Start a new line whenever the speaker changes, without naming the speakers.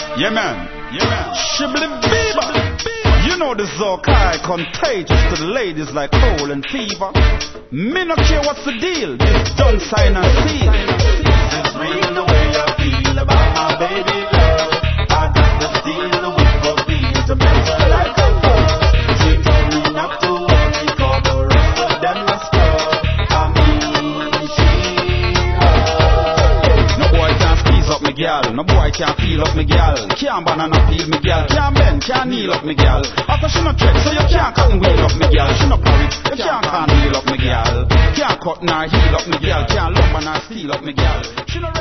Yeah man, Shibli Bieber. You know the Zokai contagious to the ladies like cold and fever. Me no care what's the deal, this done sign and seal.
It's real the way I feel about my baby girl. I got the steel, the whip of beans to make her like a girl. She told me not to worry, cause the rest of them are scrub. I mean, she
No boy can't squeeze up me gal, no boy can't feel up me gal. Can't banana peel me gal, can't bend, can't kneel up me gal. After she no trick, so you can't cut and wheel up me gal. She no parry, you can't kneel up me gal. Can't cut nor heel up me gal, can't lumber nor steal up me gal. She no